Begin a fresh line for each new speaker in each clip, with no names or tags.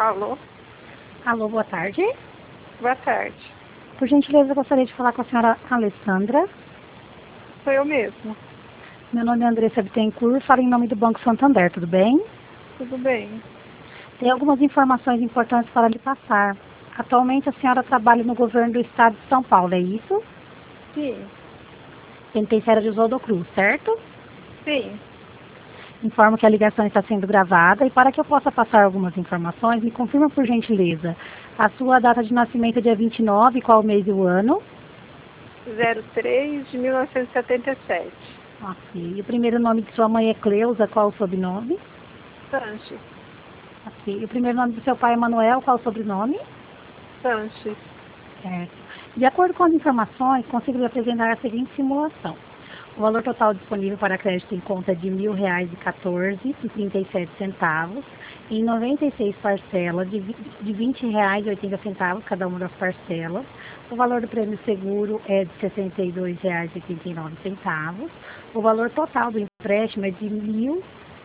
Alô?
Alô, boa tarde.
Boa tarde.
Por gentileza, eu gostaria de falar com a senhora Alessandra.
Sou eu mesmo.
Meu nome é Andressa Bittencourt, falo em nome do Banco Santander, tudo bem?
Tudo bem.
Tem algumas informações importantes para lhe passar. Atualmente a senhora trabalha no governo do estado de São Paulo, é isso?
Sim.
Penitenciária de Oswaldo Cruz, certo?
Sim.
Informo que a ligação está sendo gravada e para que eu possa passar algumas informações, me confirma por gentileza a sua data de nascimento é dia 29, qual o mês e o ano?
03 de 1977.
Ok. E o primeiro nome de sua mãe é Cleusa, qual o sobrenome?
Sanches.
Ok. E o primeiro nome do seu pai é Manuel, qual o sobrenome?
Sanches.
Certo. De acordo com as informações, consigo lhe apresentar a seguinte simulação. O valor total disponível para crédito em conta é de R$ 1.014,37 em 96 parcelas de R$ 20,80 cada uma das parcelas. O valor do prêmio seguro é de R$ 62,89. O valor total do empréstimo é de R$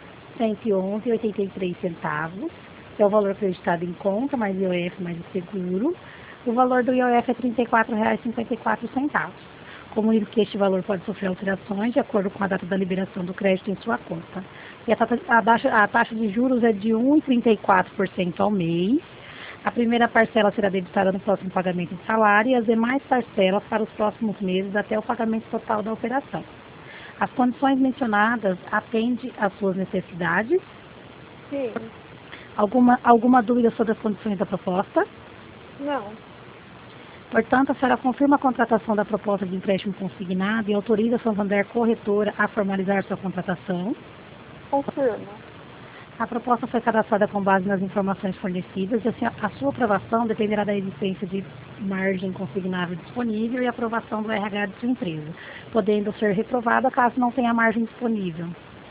1.111,83, que é o valor acreditado em conta, mais IOF, mais o seguro. O valor do IOF é R$ 34,54. Comunico que este valor pode sofrer alterações de acordo com a data da liberação do crédito em sua conta. E a taxa de juros é de 1,34% ao mês. A primeira parcela será debitada no próximo pagamento de salário e as demais parcelas para os próximos meses até o pagamento total da operação. As condições mencionadas atendem às suas necessidades?
Sim.
Alguma dúvida sobre as condições da proposta?
Não.
Portanto, a senhora confirma a contratação da proposta de empréstimo consignado e autoriza a Santander Corretora a formalizar sua contratação?
Confirmo.
A proposta foi cadastrada com base nas informações fornecidas e a sua aprovação dependerá da existência de margem consignável disponível e aprovação do RH de sua empresa, podendo ser reprovada caso não tenha margem disponível.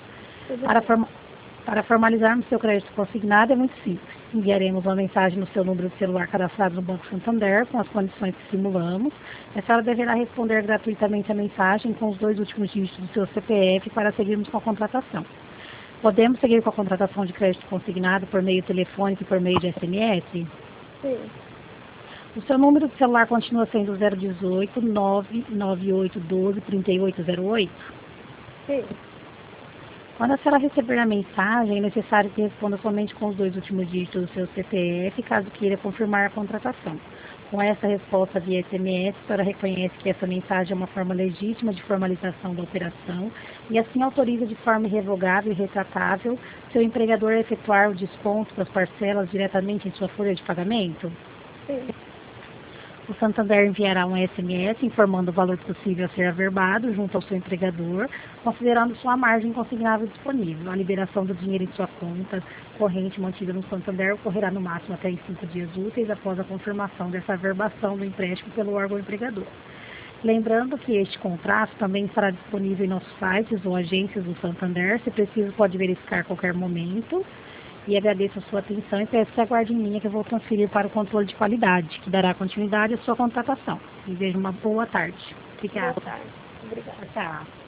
Para formalizarmos seu crédito consignado é muito simples. Enviaremos uma mensagem no seu número de celular cadastrado no Banco Santander com as condições que simulamos. A senhora deverá responder gratuitamente a mensagem com os 2 últimos dígitos do seu CPF para seguirmos com a contratação. Podemos seguir com a contratação de crédito consignado por meio telefônico e por meio de SMS?
Sim.
O seu número de celular continua sendo 018 99812 3808?
Sim.
Quando a senhora receber a mensagem, é necessário que responda somente com os 2 últimos dígitos do seu CPF, caso queira confirmar a contratação. Com essa resposta via SMS, a senhora reconhece que essa mensagem é uma forma legítima de formalização da operação e assim autoriza de forma irrevogável e retratável seu empregador a efetuar o desconto das parcelas diretamente em sua folha de pagamento?
Sim.
O Santander enviará um SMS informando o valor possível a ser averbado junto ao seu empregador, considerando sua margem consignável disponível. A liberação do dinheiro em sua conta corrente mantida no Santander ocorrerá no máximo até em 5 dias úteis após a confirmação dessa averbação do empréstimo pelo órgão empregador. Lembrando que este contrato também estará disponível em nossos sites ou agências do Santander. Se preciso, pode verificar a qualquer momento. E agradeço a sua atenção e peço que aguarde em linha que eu vou transferir para o controle de qualidade, que dará continuidade à sua contratação. E desejo uma boa tarde. Obrigada.
Boa tarde. Obrigada.
Tchau.